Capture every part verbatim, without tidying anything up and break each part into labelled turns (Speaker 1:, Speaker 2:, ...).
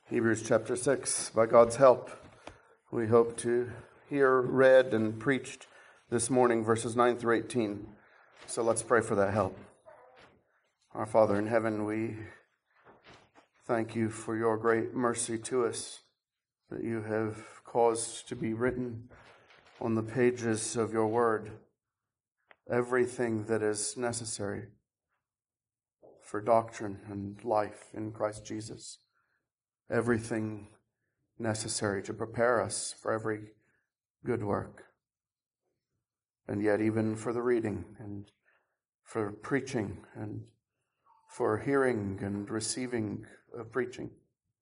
Speaker 1: Hebrews chapter six, by God's help, we hope to hear read and preached this morning, verses nine through eighteen. So let's pray for that help. Our Father in heaven, we thank you for your great mercy to us, that you have caused to be written on the pages of your word everything that is necessary for doctrine and life in Christ Jesus. Everything necessary to prepare us for every good work. And yet even for the reading and for preaching and for hearing and receiving of preaching.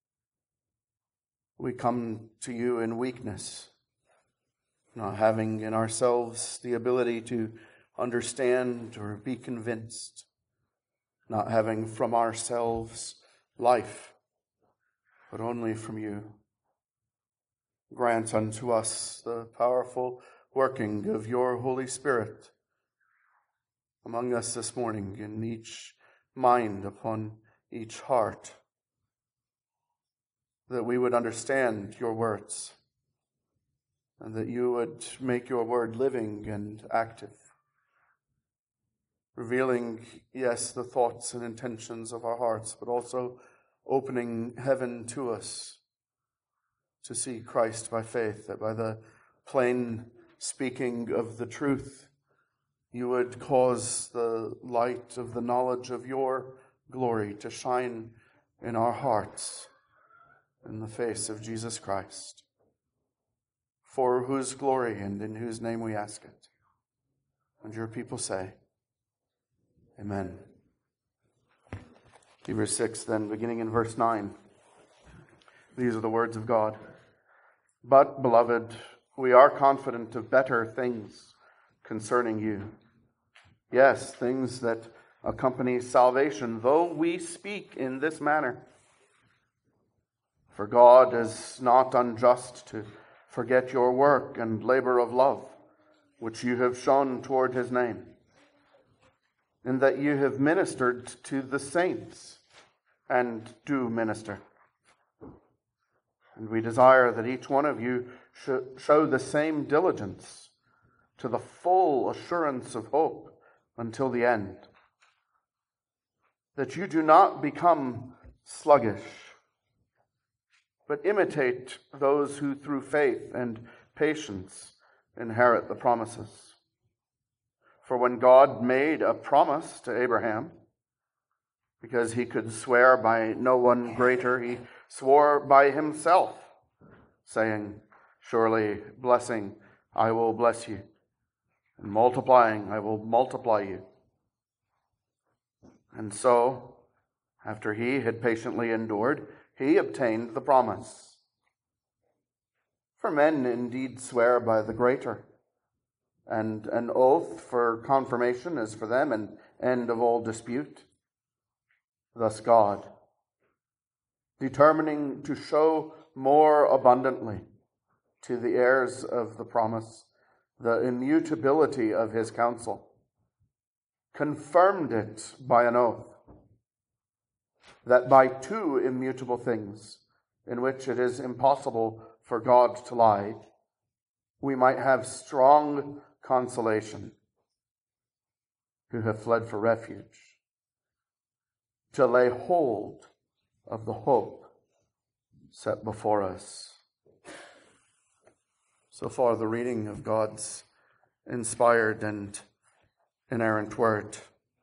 Speaker 1: We come to you in weakness, not having in ourselves the ability to understand or be convinced, not having from ourselves life, but only from you. Grant unto us the powerful working of your Holy Spirit among us this morning, in each mind, upon each heart, that we would understand your words, and that you would make your word living and active, revealing, yes, the thoughts and intentions of our hearts, but also opening heaven to us to see Christ by faith, that by the plain speaking of the truth, you would cause the light of the knowledge of your glory to shine in our hearts in the face of Jesus Christ, for whose glory and in whose name we ask it. And your people say, Amen. Hebrews six, then, beginning in verse nine. These are the words of God. But, beloved, we are confident of better things concerning you. Yes, things that accompany salvation, though we speak in this manner. For God is not unjust to forget your work and labor of love, which you have shown toward his name, and that you have ministered to the saints, and do minister. And we desire that each one of you should show the same diligence to the full assurance of hope until the end, that you do not become sluggish, but imitate those who through faith and patience inherit the promises. For when God made a promise to Abraham, because he could swear by no one greater, he swore by himself, saying, surely blessing I will bless you, and multiplying I will multiply you. And so, after he had patiently endured, he obtained the promise. For men indeed swear by the greater, and an oath for confirmation is for them an end of all dispute. Thus God, determining to show more abundantly to the heirs of the promise the immutability of his counsel, confirmed it by an oath, that by two immutable things, in which it is impossible for God to lie, we might have strong consolation, who have fled for refuge, to lay hold of the hope set before us. So far, the reading of God's inspired and inerrant word.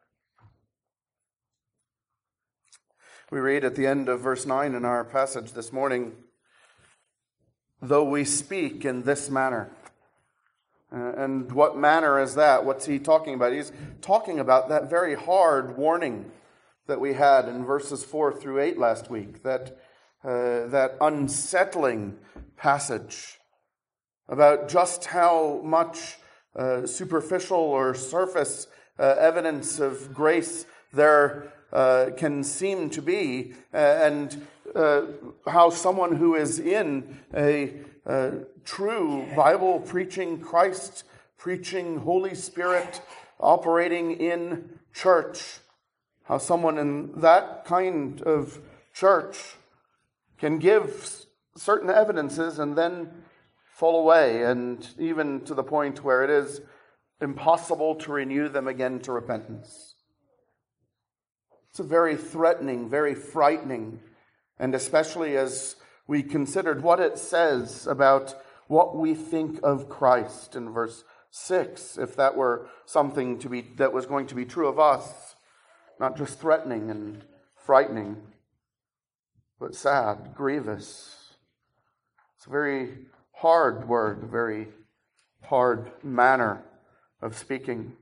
Speaker 1: We read at the end of verse nine in our passage this morning, though we speak in this manner. Uh, and what manner is that? What's he talking about? He's talking about that very hard warning that we had in verses four through eight last week, that uh, that unsettling passage about just how much uh, superficial or surface uh, evidence of grace there uh, can seem to be, uh, and uh, how someone who is in a uh, true Bible preaching, Christ preaching, Holy Spirit operating in church, how someone in that kind of church can give certain evidences and then fall away, and even to the point where it is impossible to renew them again to repentance. It's a very threatening, very frightening, and especially as we considered what it says about what we think of Christ in verse six, if that were something to be that was going to be true of us, not just threatening and frightening, but sad, grievous. It's a very hard word, a very hard manner of speaking.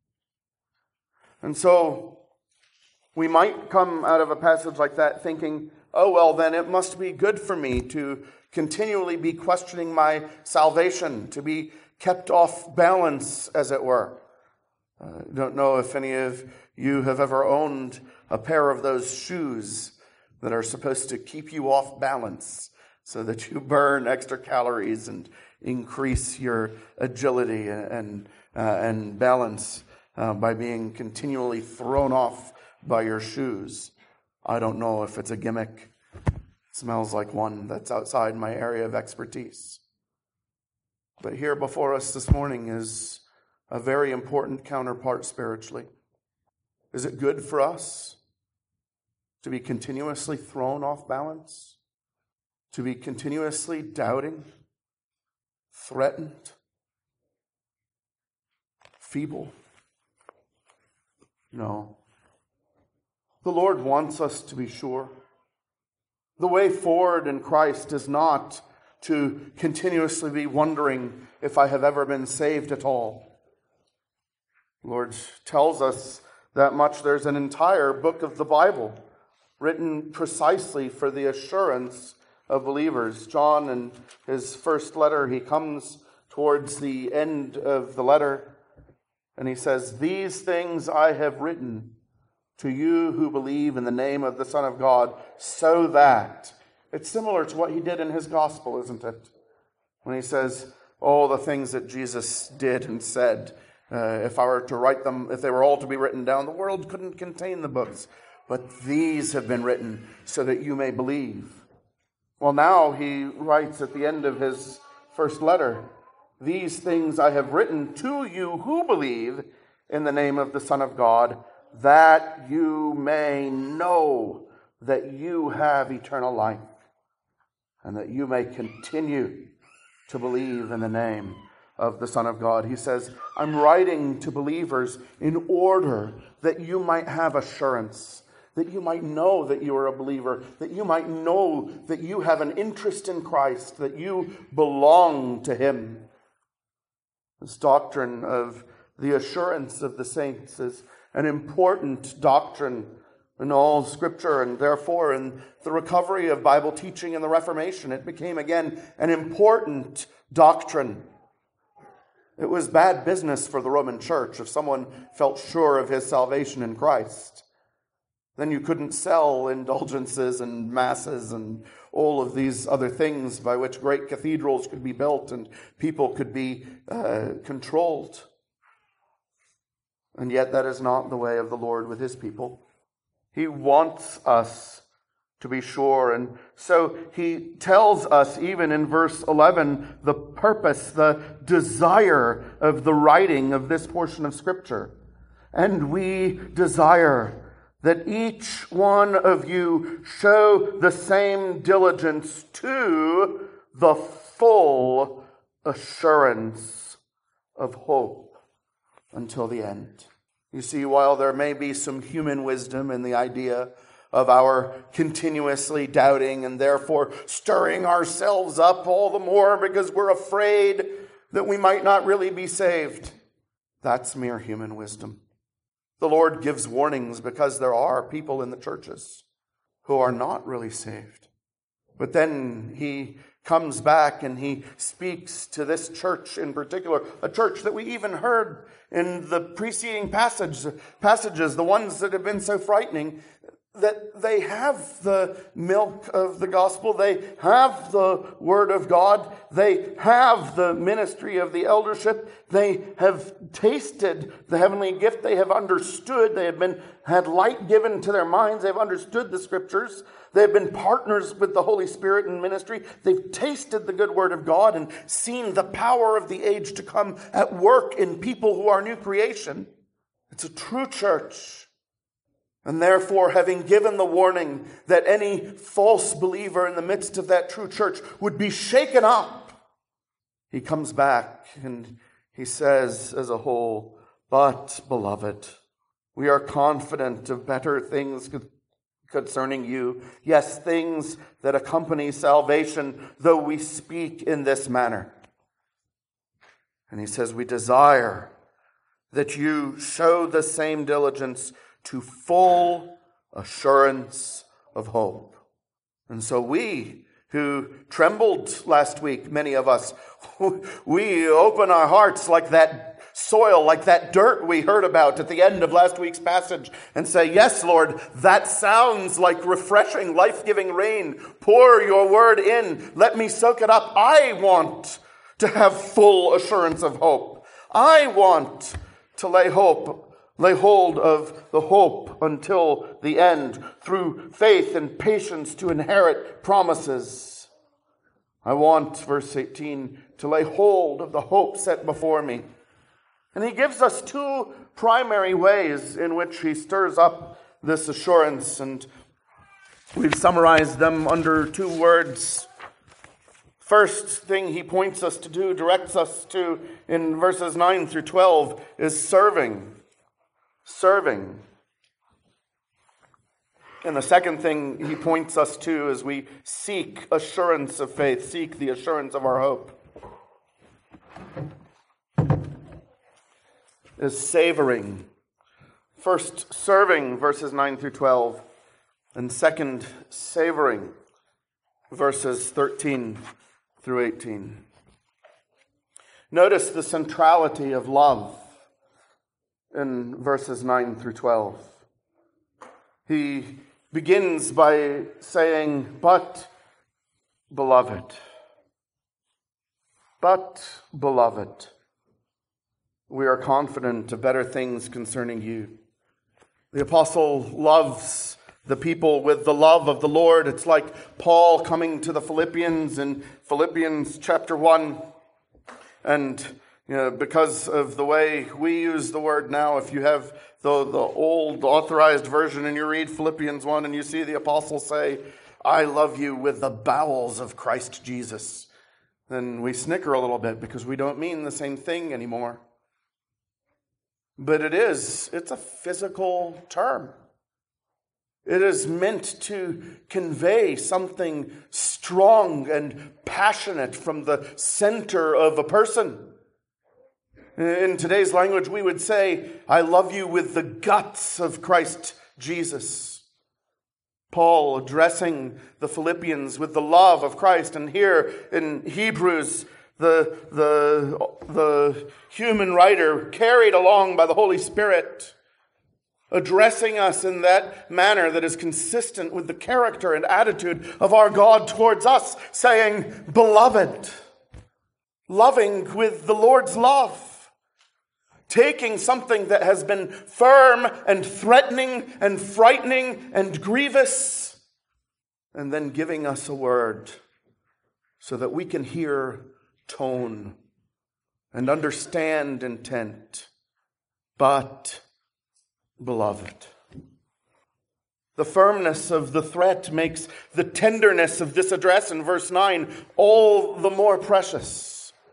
Speaker 1: And so we might come out of a passage like that thinking, oh, well, then it must be good for me to continually be questioning my salvation, to be kept off balance, as it were. I uh, don't know if any of you have ever owned a pair of those shoes that are supposed to keep you off balance so that you burn extra calories and increase your agility and uh, and balance uh, by being continually thrown off by your shoes. I don't know if it's a gimmick. It smells like one that's outside my area of expertise. But here before us this morning is a very important counterpart spiritually. Is it good for us to be continuously thrown off balance? To be continuously doubting, threatened, feeble? No. The Lord wants us to be sure. The way forward in Christ is not to continuously be wondering if I have ever been saved at all. The Lord tells us that much. There's an entire book of the Bible written precisely for the assurance of believers. John, in his first letter, he comes towards the end of the letter and he says, "These things I have written to you who believe in the name of the Son of God, so that..." It's similar to what he did in his gospel, isn't it? When he says, all the things that Jesus did and said, uh, if I were to write them, if they were all to be written down, the world couldn't contain the books. But these have been written so that you may believe. Well, now he writes at the end of his first letter, "These things I have written to you who believe in the name of the Son of God, that you may know that you have eternal life, and that you may continue to believe in the name of the Son of God." He says, I'm writing to believers in order that you might have assurance, that you might know that you are a believer, that you might know that you have an interest in Christ, that you belong to Him. This doctrine of the assurance of the saints is an important doctrine in all Scripture, and therefore in the recovery of Bible teaching in the Reformation, it became again an important doctrine. It was bad business for the Roman Church if someone felt sure of his salvation in Christ. Then you couldn't sell indulgences and masses and all of these other things by which great cathedrals could be built and people could be uh, controlled. And yet that is not the way of the Lord with His people. He wants us to be sure. And so He tells us, even in verse eleven, the purpose, the desire of the writing of this portion of Scripture. "And we desire that each one of you show the same diligence to the full assurance of hope until the end." You see, while there may be some human wisdom in the idea of our continuously doubting and therefore stirring ourselves up all the more because we're afraid that we might not really be saved, that's mere human wisdom. The Lord gives warnings because there are people in the churches who are not really saved. But then He comes back and He speaks to this church in particular, a church that we even heard in the preceding passage, passages, the ones that have been so frightening. that they have the milk of the gospel, they have the word of God, they have the ministry of the eldership, they have tasted the heavenly gift, they have understood, they have been had light given to their minds, they've understood the scriptures, they've been partners with the Holy Spirit in ministry, they've tasted the good word of God and seen the power of the age to come at work in people who are new creation. It's a true church. And therefore, having given the warning that any false believer in the midst of that true church would be shaken up, he comes back and he says as a whole, "But, beloved, we are confident of better things concerning you. Yes, things that accompany salvation, though we speak in this manner." And he says, "We desire that you show the same diligence to full assurance of hope." And so we, who trembled last week, many of us, we open our hearts like that soil, like that dirt we heard about at the end of last week's passage, and say, "Yes, Lord, that sounds like refreshing, life-giving rain. Pour your word in. Let me soak it up. I want to have full assurance of hope. I want to lay hope Lay hold of the hope until the end, through faith and patience to inherit promises. I want," verse eighteen, "to lay hold of the hope set before me." And he gives us two primary ways in which he stirs up this assurance, and we've summarized them under two words. First thing he points us to do, directs us to in verses nine through twelve, is serving. Serving. And the second thing he points us to as we seek assurance of faith, seek the assurance of our hope, is savoring. First, serving, verses nine through twelve, and second, savoring, verses thirteen through eighteen. Notice the centrality of love in verses nine through twelve. He begins by saying, "But, beloved, but, beloved, we are confident of better things concerning you." The apostle loves the people with the love of the Lord. It's like Paul coming to the Philippians in Philippians chapter one, and you know, because of the way we use the word now, if you have the, the old authorized version and you read Philippians one and you see the apostle say, "I love you with the bowels of Christ Jesus," then we snicker a little bit because we don't mean the same thing anymore. But it is, it's a physical term. It is meant to convey something strong and passionate from the center of a person. In today's language, we would say, "I love you with the guts of Christ Jesus." Paul addressing the Philippians with the love of Christ. And here in Hebrews, the, the, the human writer, carried along by the Holy Spirit, addressing us in that manner that is consistent with the character and attitude of our God towards us, saying, "Beloved," loving with the Lord's love. Taking something that has been firm and threatening and frightening and grievous, and then giving us a word so that we can hear tone and understand intent. "But, beloved." The firmness of the threat makes the tenderness of this address in verse nine all the more precious.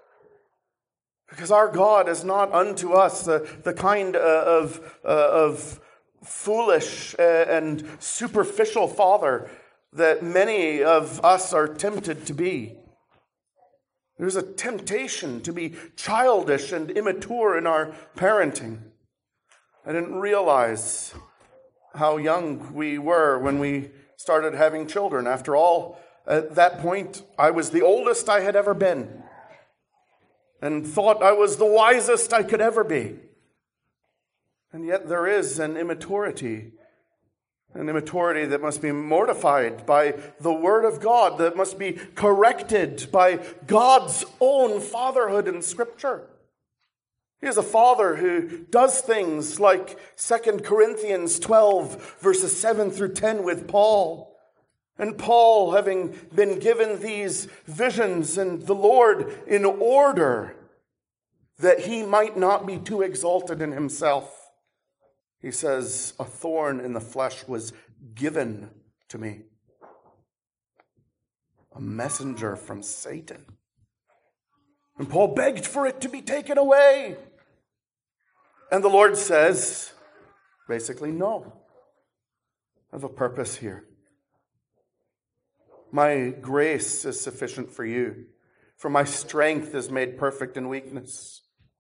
Speaker 1: Because our God is not unto us the, the kind of, uh, of foolish and superficial father that many of us are tempted to be. There's a temptation to be childish and immature in our parenting. I didn't realize how young we were when we started having children. After all, at that point, I was the oldest I had ever been, and thought I was the wisest I could ever be. And yet there is an immaturity An immaturity that must be mortified by the Word of God, that must be corrected by God's own fatherhood in Scripture. He is a father who does things like Second Corinthians twelve, verses seven through ten with Paul. And Paul, having been given these visions and the Lord in order that he might not be too exalted in himself, he says, a thorn in the flesh was given to me. A messenger from Satan. And Paul begged for it to be taken away. And the Lord says, basically, no. I have a purpose here. My grace is sufficient for you, for my strength is made perfect in weakness.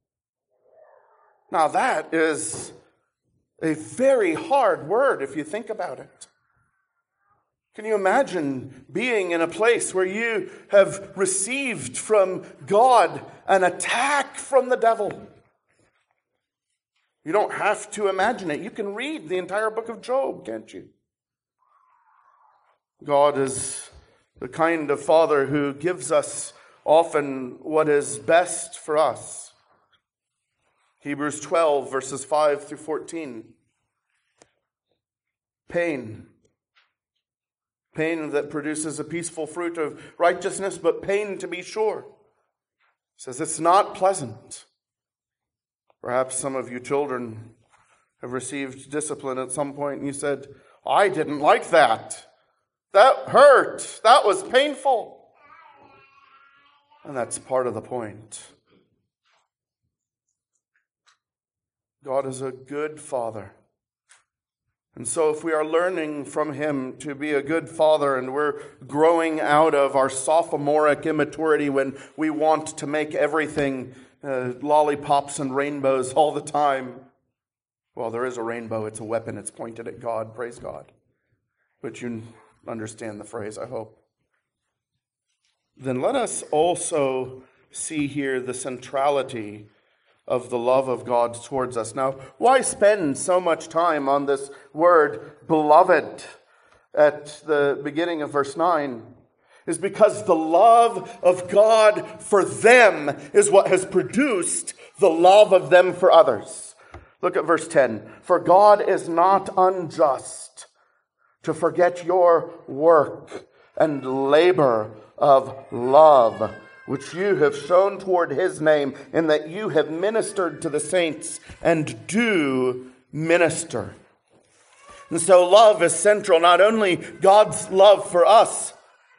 Speaker 1: Now that is a very hard word if you think about it. Can you imagine being in a place where you have received from God an attack from the devil? You don't have to imagine it. You can read the entire book of Job, can't you? God is the kind of Father who gives us often what is best for us. Hebrews twelve, verses five through fourteen. Pain. Pain that produces a peaceful fruit of righteousness, but pain to be sure. It says it's not pleasant. Perhaps some of you children have received discipline at some point and you said, I didn't like that. That hurt. That was painful. And that's part of the point. God is a good Father. And so if we are learning from Him to be a good Father and we're growing out of our sophomoric immaturity when we want to make everything uh, lollipops and rainbows all the time. Well, there is a rainbow. It's a weapon. It's pointed at God. Praise God. But you understand the phrase, I hope. Then let us also see here the centrality of the love of God towards us. Now, why spend so much time on this word, beloved, at the beginning of verse nine? Is because the love of God for them is what has produced the love of them for others. Look at verse ten. For God is not unjust to forget your work and labor of love, which you have shown toward His name, in that you have ministered to the saints and do minister. And so love is central, not only God's love for us,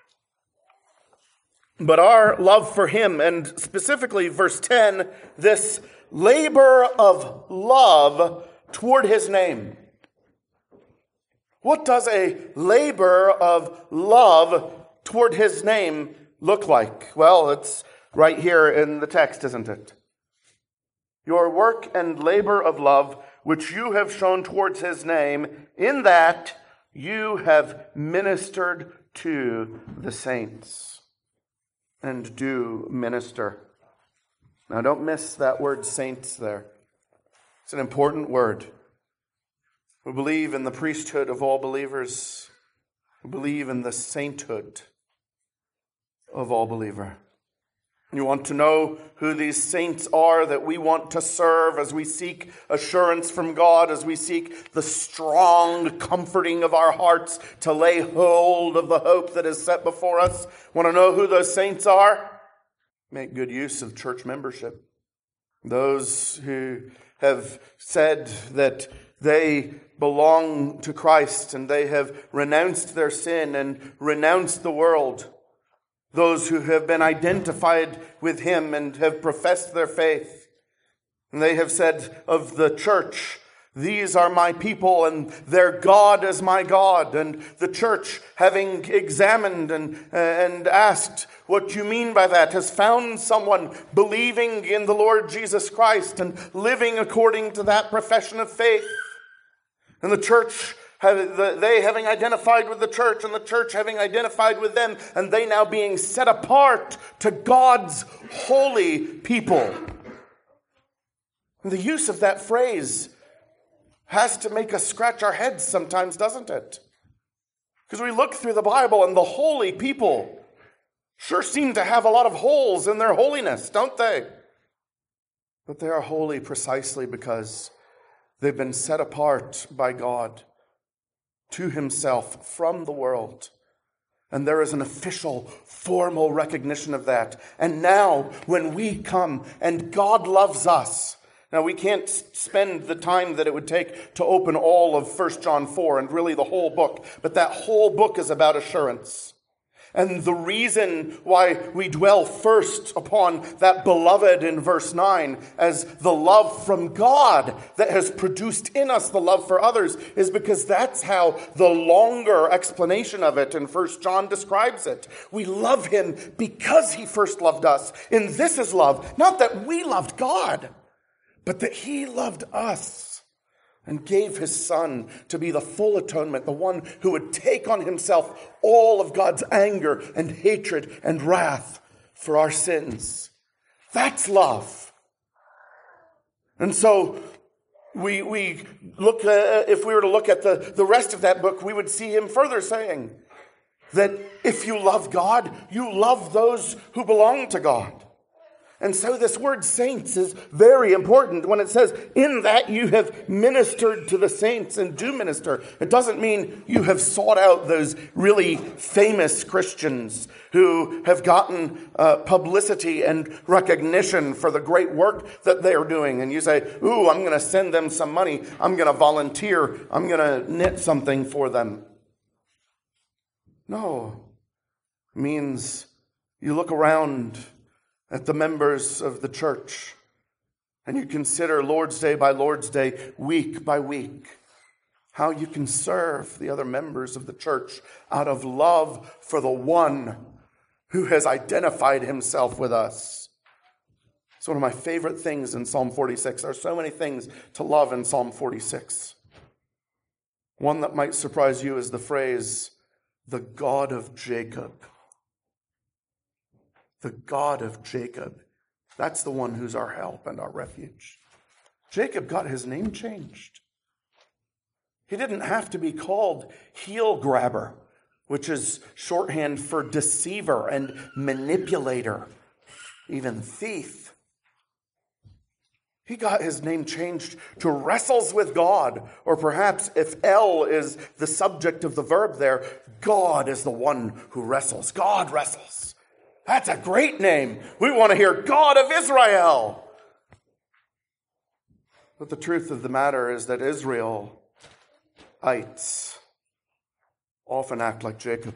Speaker 1: but our love for Him. And specifically, verse ten, this labor of love toward His name. What does a labor of love toward His name look like? Well, it's right here in the text, isn't it? Your work and labor of love, which you have shown towards His name, in that you have ministered to the saints. And do minister. Now, don't miss that word saints there. It's an important word. We believe in the priesthood of all believers. We believe in the sainthood of all believer. You want to know who these saints are that we want to serve as we seek assurance from God, as we seek the strong comforting of our hearts to lay hold of the hope that is set before us. Want to know who those saints are? Make good use of church membership. Those who have said that they belong to Christ and they have renounced their sin and renounced the world. Those who have been identified with Him and have professed their faith. And they have said of the church, these are my people and their God is my God. And the church, having examined and, uh, and asked what you mean by that, has found someone believing in the Lord Jesus Christ and living according to that profession of faith. And the church, they having identified with the church and the church having identified with them, and they now being set apart to God's holy people. And the use of that phrase has to make us scratch our heads sometimes, doesn't it? Because we look through the Bible and the holy people sure seem to have a lot of holes in their holiness, don't they? But they are holy precisely because they've been set apart by God to himself from the world. And there is an official, formal recognition of that. And now, when we come and God loves us, now we can't spend the time that it would take to open all of First John four and really the whole book, but that whole book is about assurance. And the reason why we dwell first upon that beloved in verse nine as the love from God that has produced in us the love for others is because that's how the longer explanation of it in First John describes it. We love him because he first loved us. And this is love, not that we loved God, but that he loved us and gave his son to be the full atonement, the one who would take on himself all of God's anger and hatred and wrath for our sins. That's love. And so we we look, uh, if we were to look at the, the rest of that book, we would see him further saying that if you love God, you love those who belong to God. And so this word saints is very important when it says, in that you have ministered to the saints and do minister. It doesn't mean you have sought out those really famous Christians who have gotten uh, publicity and recognition for the great work that they are doing. And you say, ooh, I'm going to send them some money. I'm going to volunteer. I'm going to knit something for them. No. It means you look around at the members of the church, and you consider Lord's Day by Lord's Day, week by week, how you can serve the other members of the church out of love for the one who has identified himself with us. It's one of my favorite things in Psalm forty-six. There are so many things to love in Psalm forty-six. One that might surprise you is the phrase, the God of Jacob. The God of Jacob. That's the one who's our help and our refuge. Jacob got his name changed. He didn't have to be called heel grabber, which is shorthand for deceiver and manipulator, even thief. He got his name changed to wrestles with God, or perhaps if El is the subject of the verb there, God is the one who wrestles. God wrestles. That's a great name. We want to hear God of Israel. But the truth of the matter is that Israelites often act like Jacob.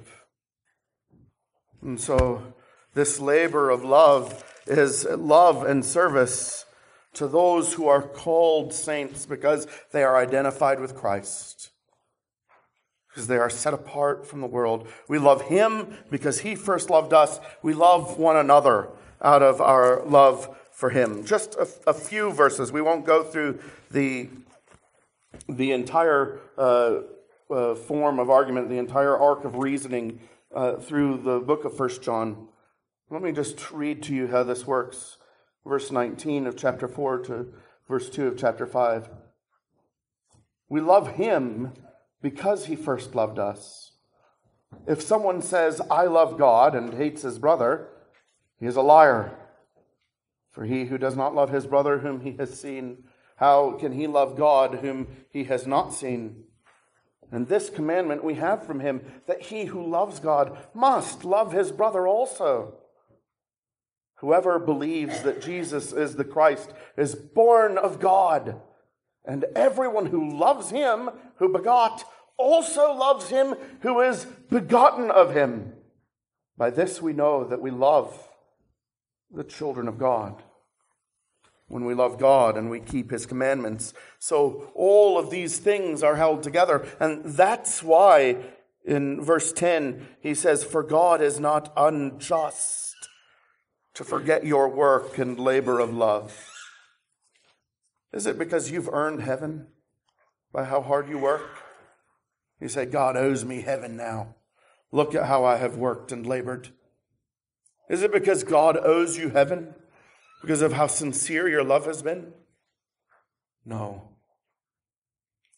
Speaker 1: And so this labor of love is love and service to those who are called saints because they are identified with Christ. Because they are set apart from the world. We love him because he first loved us. We love one another out of our love for him. Just a, a few verses. We won't go through the, the entire uh, uh, form of argument, the entire arc of reasoning uh, through the book of First John. Let me just read to you how this works. Verse nineteen of chapter four to verse two of chapter five. We love him because he first loved us. If someone says, I love God, and hates his brother, he is a liar. For he who does not love his brother whom he has seen, how can he love God whom he has not seen? And this commandment we have from him, that he who loves God must love his brother also. Whoever believes that Jesus is the Christ is born of God. And everyone who loves him who begot also loves him who is begotten of him. By this we know that we love the children of God, when we love God and we keep his commandments. So all of these things are held together. And that's why in verse ten he says, for God is not unjust to forget your work and labor of love. Is it because you've earned heaven by how hard you work? You say, God owes me heaven now. Look at how I have worked and labored. Is it because God owes you heaven because of how sincere your love has been? No.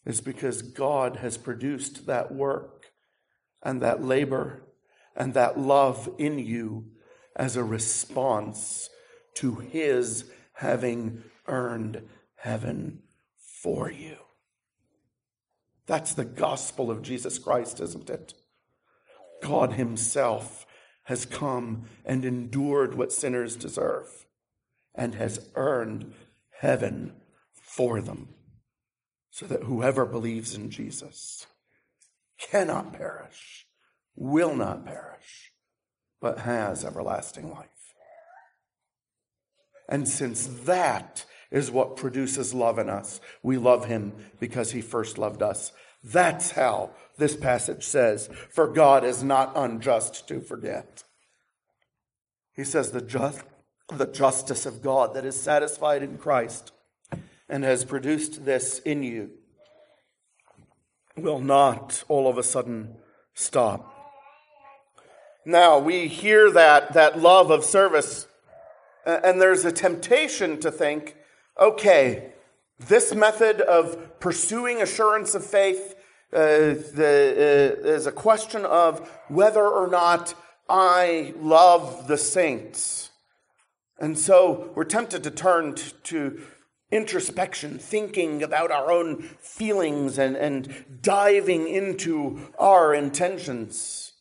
Speaker 1: is because God has produced that work and that labor and that love in you as a response to his having earned heaven for you. That's the gospel of Jesus Christ, isn't it? God himself has come and endured what sinners deserve and has earned heaven for them, so that whoever believes in Jesus cannot perish, will not perish, but has everlasting life. And since that is what produces love in us, we love him because he first loved us. That's how this passage says, for God is not unjust to forget. He says the just, the justice of God that is satisfied in Christ and has produced this in you will not all of a sudden stop. Now, we hear that, that love of service, and there's a temptation to think, okay, this method of pursuing assurance of faith uh, the, uh, is a question of whether or not I love the saints. And so we're tempted to turn t- to introspection, thinking about our own feelings and, and diving into our intentions.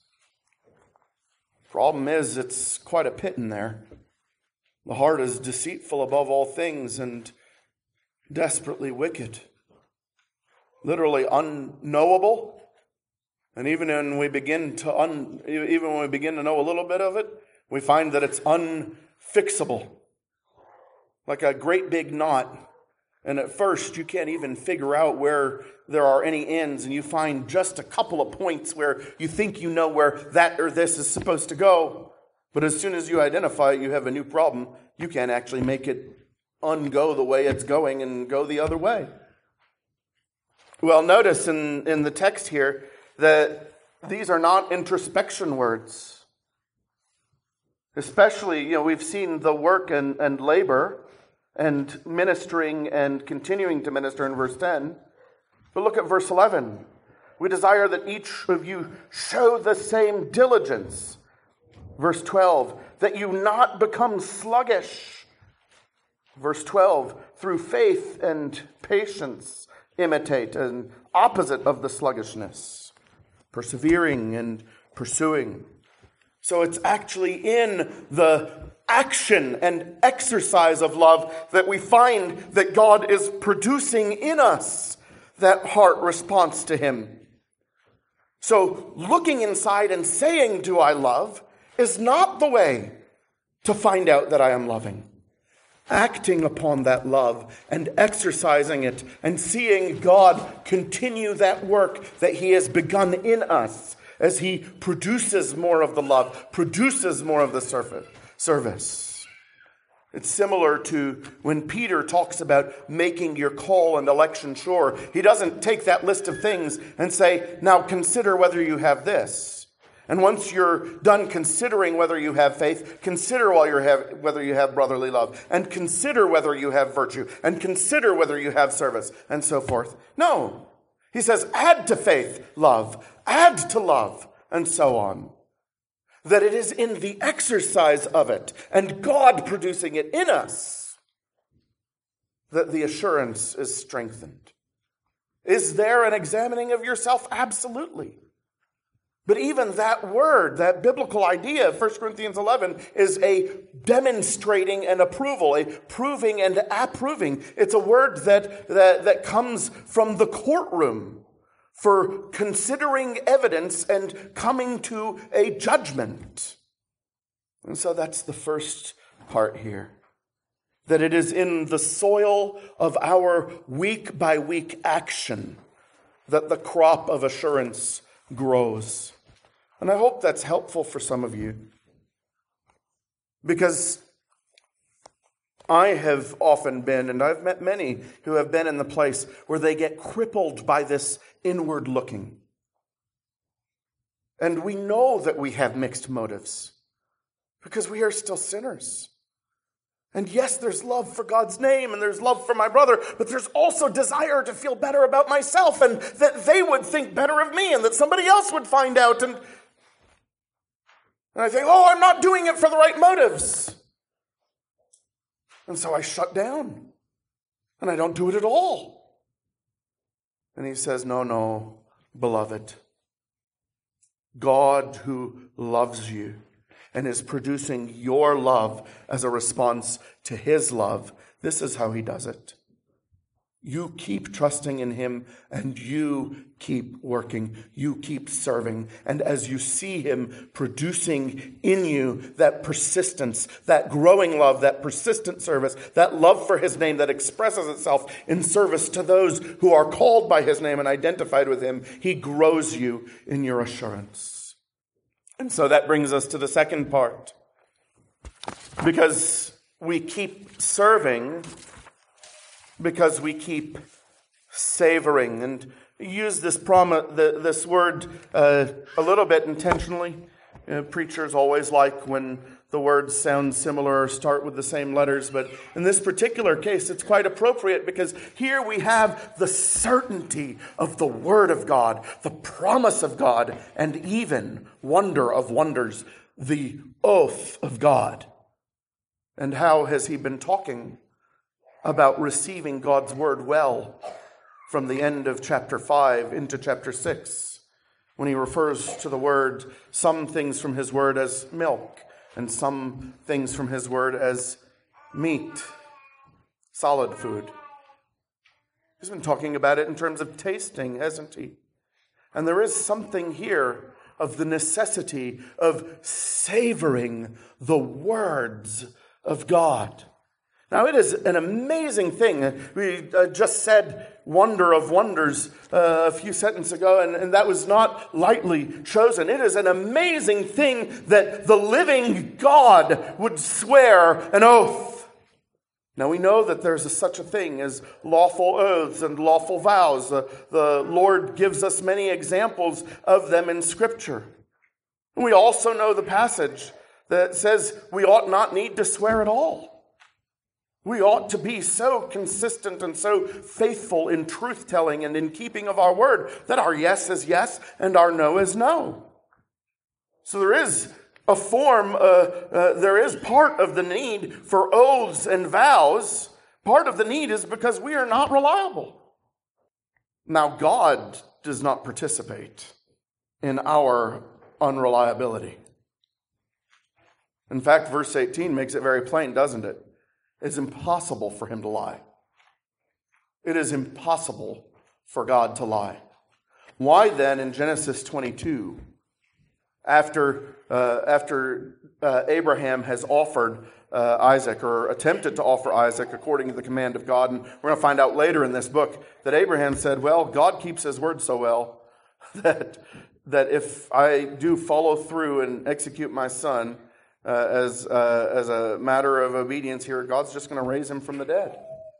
Speaker 1: Problem is, it's quite a pit in there. The heart is deceitful above all things and desperately wicked. Literally unknowable. And even when we begin to un, even when we begin to know a little bit of it, we find that it's unfixable. Like a great big knot. And at first you can't even figure out where there are any ends, and you find just a couple of points where you think you know where that or this is supposed to go. But as soon as you identify it, you have a new problem. You can't actually make it ungo the way it's going and go the other way. Well, notice in, in the text here that these are not introspection words. Especially, you know, we've seen the work and, and labor and ministering and continuing to minister in verse ten. But look at verse eleven. We desire that each of you show the same diligence. Verse twelve, that you not become sluggish. Verse twelve, through faith and patience imitate an opposite of the sluggishness. Persevering and pursuing. So it's actually in the action and exercise of love that we find that God is producing in us that heart response to him. So looking inside and saying, do I love, is not the way to find out that I am loving. Acting upon that love and exercising it and seeing God continue that work that he has begun in us as he produces more of the love, produces more of the service. It's similar to when Peter talks about making your call and election sure. He doesn't take that list of things and say, now consider whether you have this. And once you're done considering whether you have faith, consider while you're have, whether you have brotherly love, and consider whether you have virtue, and consider whether you have service, and so forth. No. He says, add to faith love, add to love, and so on. That it is in the exercise of it, and God producing it in us, that the assurance is strengthened. Is there an examining of yourself? Absolutely. But even that word, that biblical idea of First Corinthians eleven is a demonstrating and approval, a proving and approving. It's a word that, that, that comes from the courtroom for considering evidence and coming to a judgment. And so that's the first part here. That it is in the soil of our week by week action that the crop of assurance grows. And I hope that's helpful for some of you. Because I have often been, and I've met many who have been in the place where they get crippled by this inward looking. And we know that we have mixed motives because we are still sinners. And yes, there's love for God's name and there's love for my brother, but there's also desire to feel better about myself and that they would think better of me and that somebody else would find out. And, and I think, oh, I'm not doing it for the right motives. And so I shut down and I don't do it at all. And he says, no, no, beloved, God who loves you and is producing your love as a response to his love, this is how he does it. You keep trusting in him and you keep working. You keep serving. And as you see him producing in you that persistence, that growing love, that persistent service, that love for his name that expresses itself in service to those who are called by his name and identified with him, he grows you in your assurance. And so that brings us to the second part. Because we keep serving, because we keep savoring. And use this prom- the, this word uh, a little bit intentionally. Uh, preachers always like when the words sound similar or start with the same letters. But in this particular case, it's quite appropriate because here we have the certainty of the Word of God, the promise of God, and even, wonder of wonders, the oath of God. And how has he been talking about receiving God's Word well from the end of chapter five into chapter six? When he refers to the Word, some things from his Word as milk, and some things from his Word as meat, solid food. He's been talking about it in terms of tasting, hasn't he? And there is something here of the necessity of savoring the words of God. Now, it is an amazing thing. We uh, just said wonder of wonders uh, a few sentences ago, and, and that was not lightly chosen. It is an amazing thing that the living God would swear an oath. Now, we know that there's a, such a thing as lawful oaths and lawful vows. The, the Lord gives us many examples of them in Scripture. We also know the passage that says we ought not need to swear at all. We ought to be so consistent and so faithful in truth-telling and in keeping of our word that our yes is yes and our no is no. So there is a form, uh, uh, there is part of the need for oaths and vows. Part of the need is because we are not reliable. Now, God does not participate in our unreliability. In fact, verse eighteen makes it very plain, doesn't it? It's impossible for him to lie. It is impossible for God to lie. Why then, in Genesis twenty-two, after uh, after uh, Abraham has offered uh, Isaac, or attempted to offer Isaac according to the command of God, and we're going to find out later in this book that Abraham said, well, God keeps his word so well that, that if I do follow through and execute my son, Uh, as uh, as a matter of obedience here, God's just going to raise him from the dead.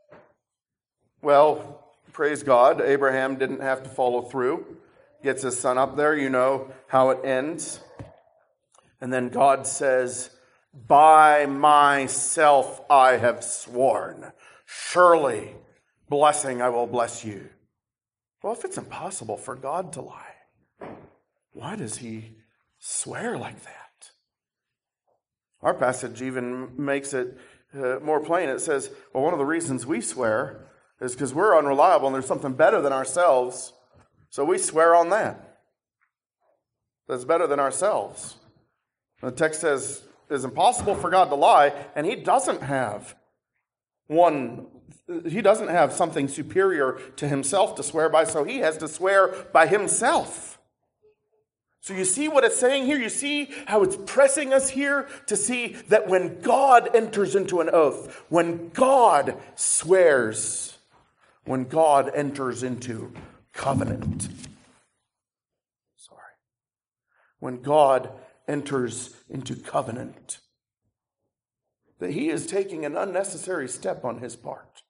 Speaker 1: Well, praise God, Abraham didn't have to follow through. Gets his son up there, you know how it ends. And then God says, by myself I have sworn, surely blessing I will bless you. Well, if it's impossible for God to lie, why does he swear like that? Our passage even makes it uh, more plain. It says, well, one of the reasons we swear is because we're unreliable and there's something better than ourselves. So we swear on that. That's better than ourselves. The text says it's impossible for God to lie, and he doesn't have one, he doesn't have something superior to himself to swear by, so he has to swear by himself. So you see what it's saying here? You see how it's pressing us here to see that when God enters into an oath, when God swears, when God enters into covenant, sorry, when God enters into covenant, that he is taking an unnecessary step on his part.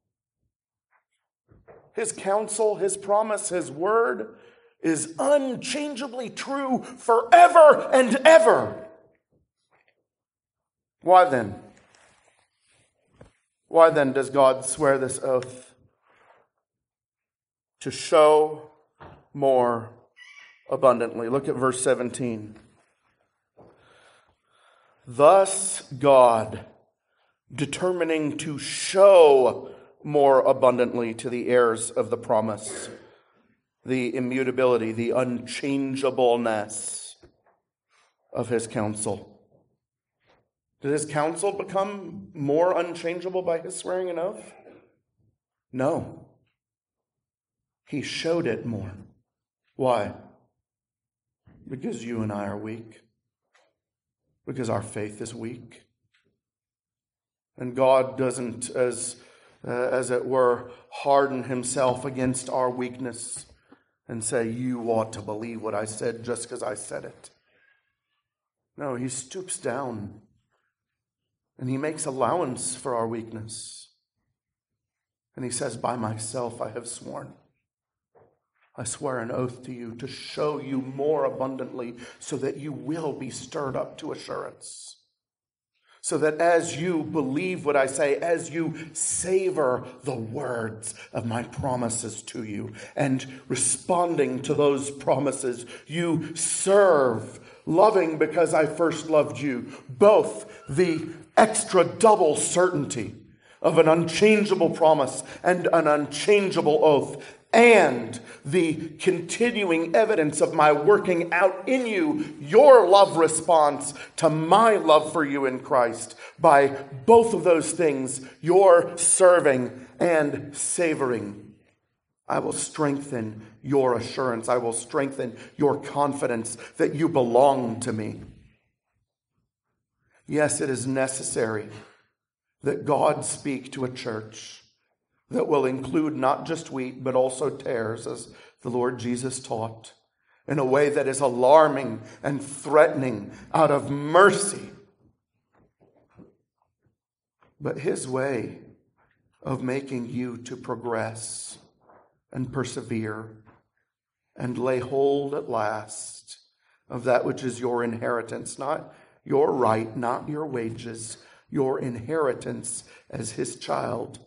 Speaker 1: His counsel, his promise, his word is unchangeably true forever and ever. Why then? Why then does God swear this oath? To show more abundantly. Look at verse seventeen. Thus God, determining to show more abundantly to the heirs of the promise, the immutability, the unchangeableness of his counsel. Did his counsel become more unchangeable by his swearing an oath? No. He showed it more. Why? Because you and I are weak. Because our faith is weak. And God doesn't, as, uh, as it were, harden himself against our weakness and say, you ought to believe what I said just because I said it. No, he stoops down and he makes allowance for our weakness. And he says, by myself I have sworn. I swear an oath to you to show you more abundantly so that you will be stirred up to assurance. So that as you believe what I say, as you savor the words of my promises to you, and responding to those promises, you serve, loving because I first loved you. Both the extra double certainty of an unchangeable promise and an unchangeable oath, and the continuing evidence of my working out in you your love response to my love for you in Christ. By both of those things, your serving and savoring, I will strengthen your assurance. I will strengthen your confidence that you belong to me. Yes, it is necessary that God speak to a church that will include not just wheat, but also tares, as the Lord Jesus taught, in a way that is alarming and threatening out of mercy. But his way of making you to progress and persevere and lay hold at last of that which is your inheritance, not your right, not your wages, your inheritance as his child.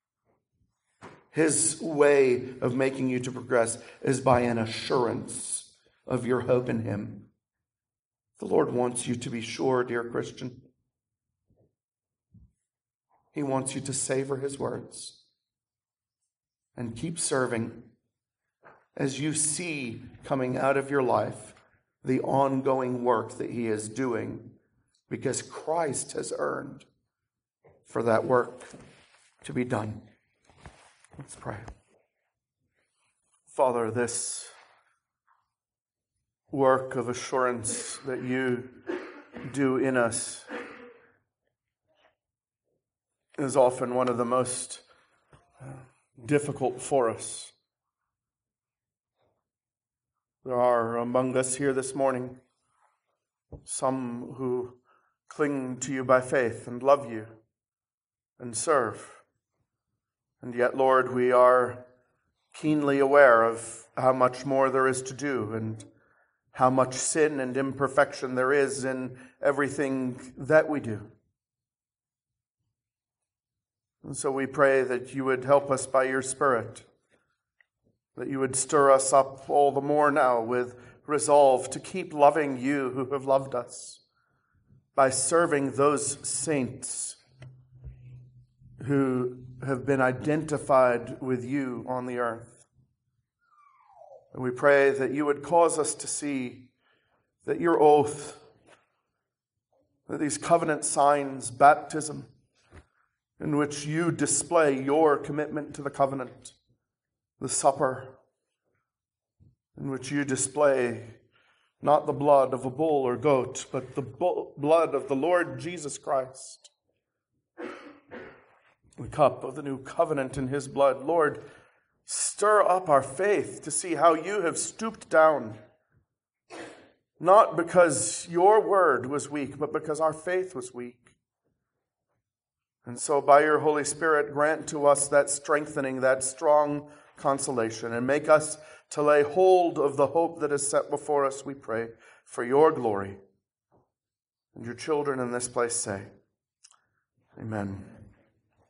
Speaker 1: His way of making you to progress is by an assurance of your hope in him. The Lord wants you to be sure, dear Christian. He wants you to savor his words and keep serving as you see coming out of your life the ongoing work that he is doing, because Christ has earned for that work to be done. Let's pray. Father, this work of assurance that you do in us is often one of the most difficult for us. There are among us here this morning some who cling to you by faith and love you and serve. And yet, Lord, we are keenly aware of how much more there is to do and how much sin and imperfection there is in everything that we do. And so we pray that you would help us by your Spirit, that you would stir us up all the more now with resolve to keep loving you who have loved us by serving those saints who have been identified with you on the earth. And we pray that you would cause us to see that your oath, that these covenant signs, baptism, in which you display your commitment to the covenant, the supper, in which you display not the blood of a bull or goat, but the blood of the Lord Jesus Christ, the cup of the new covenant in his blood. Lord, stir up our faith to see how you have stooped down, not because your word was weak, but because our faith was weak. And so by your Holy Spirit, grant to us that strengthening, that strong consolation, and make us to lay hold of the hope that is set before us, we pray, for your glory. And your children in this place say, Amen.